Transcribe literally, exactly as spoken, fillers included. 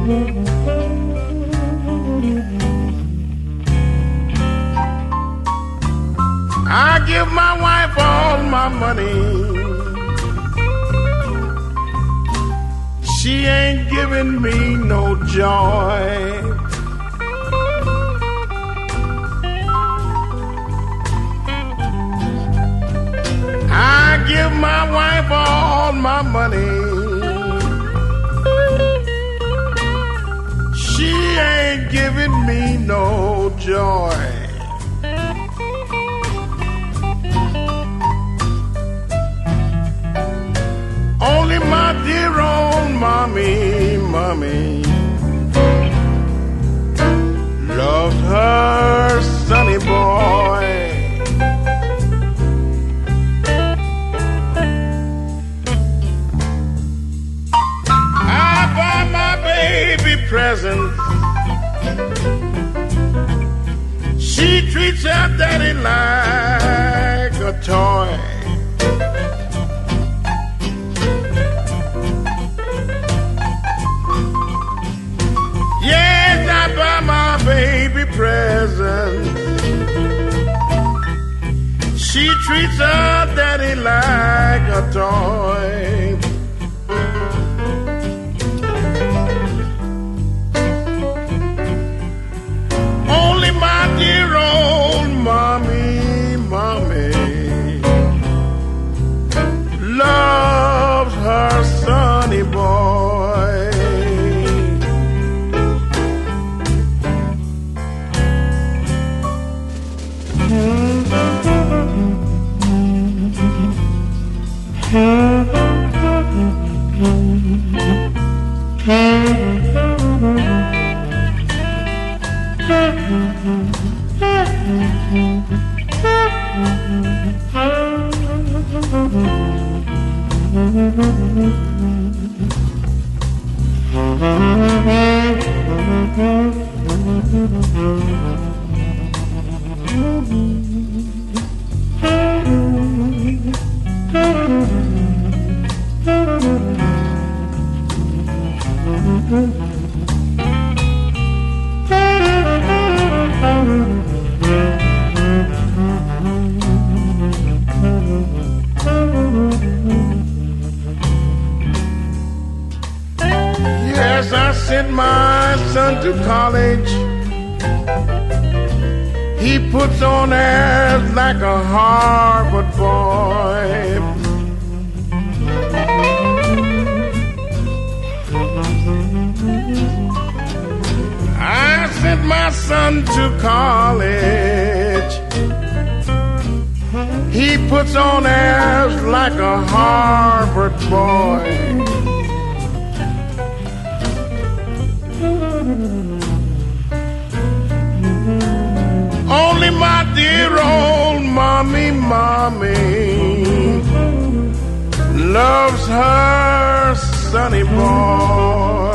I give my wife all my money. She ain't giving me no joy. I give my wife all my money. She ain't giving me no joy. Only my dear old mommy, mommy loves her sonny boy. I buy my baby presents. She treats her daddy like a toy. Baby present. She treats her daddy like a toy. Only my dear old mommy, mommy loves her sonny boy. Yes, I sent my son to college. He puts on airs like a Harvard boy. I sent my son to college. He puts on airs like a Harvard boy. Only my dear old mommy, mommy loves her sonny boy.